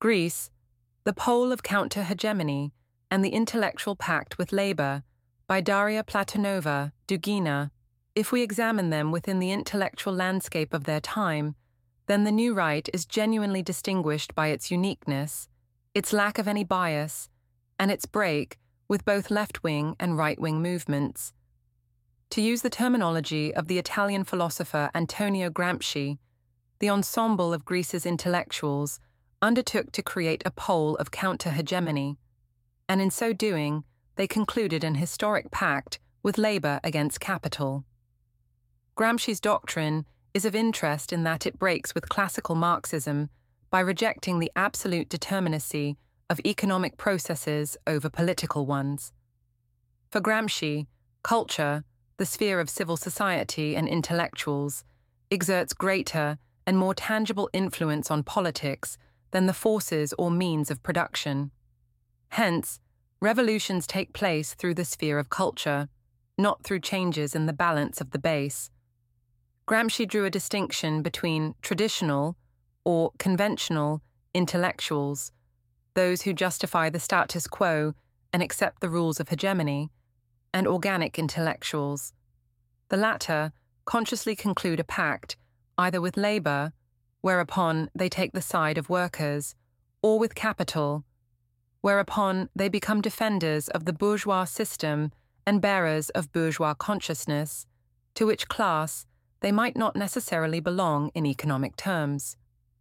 Greece, The Pole of Counter-Hegemony and the Intellectual Pact with Labor, by Daria Platonova, Dugina. If we examine them within the intellectual landscape of their time, then the New Right is genuinely distinguished by its uniqueness, its lack of any bias, and its break with both left-wing and right-wing movements. To use the terminology of the Italian philosopher Antonio Gramsci, the ensemble of Greece's intellectuals undertook to create a pole of counter-hegemony, and in so doing, they concluded an historic pact with labor against capital. Gramsci's doctrine is of interest in that it breaks with classical Marxism by rejecting the absolute determinacy of economic processes over political ones. For Gramsci, culture, the sphere of civil society and intellectuals, exerts greater and more tangible influence on politics than the forces or means of production. Hence, revolutions take place through the sphere of culture, not through changes in the balance of the base. Gramsci drew a distinction between traditional, or conventional, intellectuals, those who justify the status quo and accept the rules of hegemony, and organic intellectuals. The latter consciously conclude a pact either with labor, whereupon they take the side of workers, or with capital, whereupon they become defenders of the bourgeois system and bearers of bourgeois consciousness, to which class they might not necessarily belong in economic terms.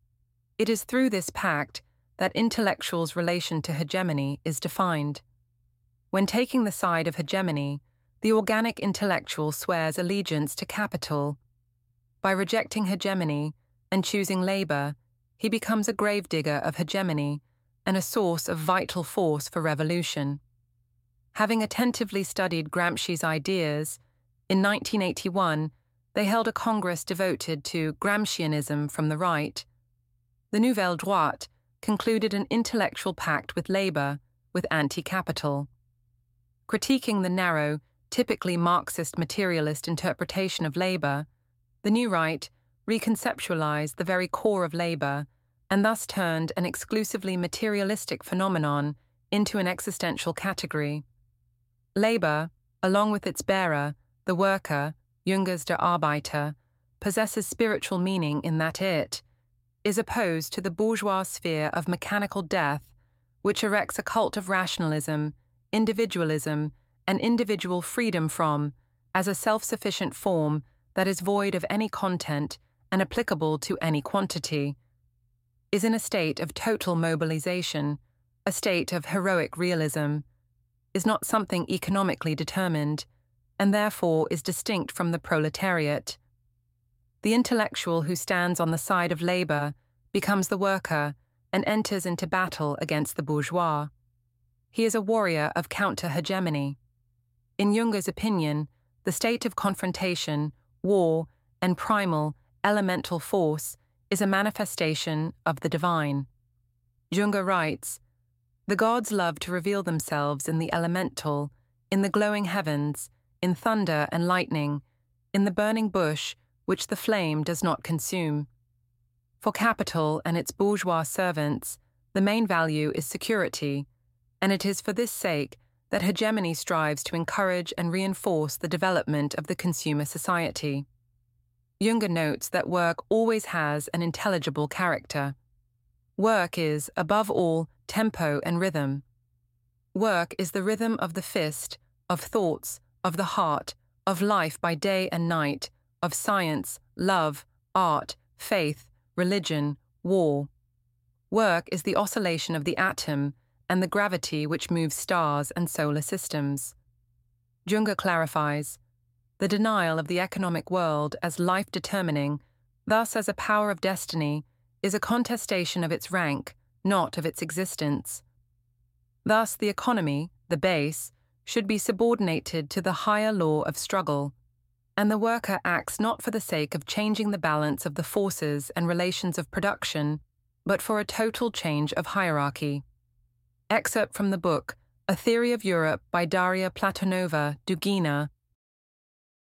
It is through this pact that intellectuals' relation to hegemony is defined. When taking the side of hegemony, the organic intellectual swears allegiance to capital. By rejecting hegemony and choosing labor, he becomes a gravedigger of hegemony and a source of vital force for revolution. Having attentively studied Gramsci's ideas, in 1981 they held a congress devoted to Gramscianism from the right. The Nouvelle Droite concluded an intellectual pact with labor, with anti-capital. Critiquing the narrow, typically Marxist materialist interpretation of labor, the New Right reconceptualized the very core of labor and thus turned an exclusively materialistic phenomenon into an existential category. Labor, along with its bearer, the worker, Jungers der Arbeiter, possesses spiritual meaning in that it is opposed to the bourgeois sphere of mechanical death, which erects a cult of rationalism, individualism, and individual freedom from, as a self-sufficient form that is void of any content and applicable to any quantity, is in a state of total mobilization, a state of heroic realism, is not something economically determined, and therefore is distinct from the proletariat. The intellectual who stands on the side of labor becomes the worker and enters into battle against the bourgeois. He is a warrior of counter-hegemony. In Junger's opinion, the state of confrontation, war, and primal, elemental force is a manifestation of the divine. Junger writes, "The gods love to reveal themselves in the elemental, in the glowing heavens, in thunder and lightning, in the burning bush which the flame does not consume. For capital and its bourgeois servants, the main value is security, and it is for this sake that hegemony strives to encourage and reinforce the development of the consumer society." Junger notes that work always has an intelligible character. Work is, above all, tempo and rhythm. Work is the rhythm of the fist, of thoughts, of the heart, of life by day and night, of science, love, art, faith, religion, war. Work is the oscillation of the atom and the gravity which moves stars and solar systems. Junger clarifies, the denial of the economic world as life-determining, thus as a power of destiny, is a contestation of its rank, not of its existence. Thus the economy, the base, should be subordinated to the higher law of struggle, and the worker acts not for the sake of changing the balance of the forces and relations of production, but for a total change of hierarchy. Excerpt from the book A Theory of Europe by Daria Platonova, Dugina,